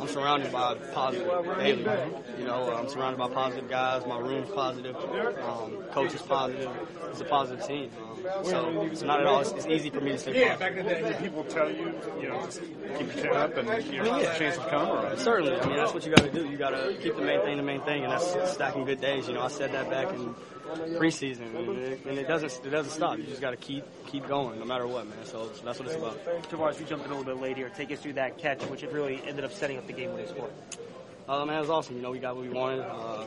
surrounded by positive daily. You know, I'm surrounded by positive guys. My room's positive. Coach is positive. It's a positive team. So it's not at all. It's easy for me to stay positive. Back in the day, did people tell you, just keep your chin up and the chance will come? Or? Certainly. I mean, that's what you got to do. You got to keep the main thing, and that's stacking good days. You know, I said that back in preseason, and it doesn't stop. You just got to keep going, no matter what, man. So that's what it's about. Tavares, we jumped in a little bit late here. Take us through that catch, which it really ended up setting up the game when they scored. Man, it was awesome. You know, we got what we wanted.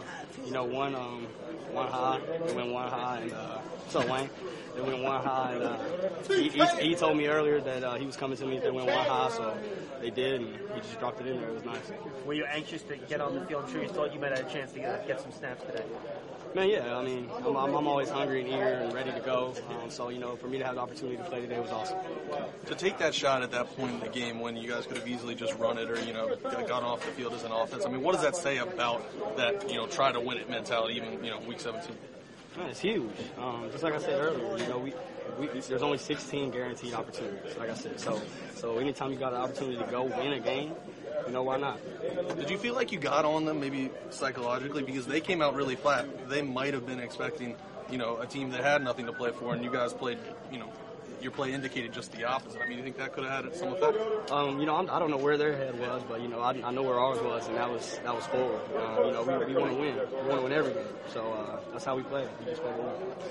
One high, they went one high, and what's up, Wayne? They went one high, and he told me earlier that he was coming to me if they went one high, so they did, and he just dropped it in there. It was nice. Were you anxious to get on the field? I'm sure you thought you might have a chance to get some snaps today. Man, yeah. I mean, I'm always hungry and eager and ready to go. So, for me to have the opportunity to play today was awesome. To take that shot at that point in the game when you guys could have easily just run it or, gone off the field as an offense, I mean, what does that say about that, try to win it mentality even, week 17? Man, it's huge. Just like I said earlier, there's only 16 guaranteed opportunities, like I said. So anytime you got an opportunity to go win a game, why not? Did you feel like you got on them maybe psychologically because they came out really flat? They might have been expecting, a team that had nothing to play for, and you guys played, your play indicated just the opposite. I mean, you think that could have had some effect? I don't know where their head was, but I know where ours was, and that was forward. We want to win. We want to win every game. So that's how we play. We just play to win.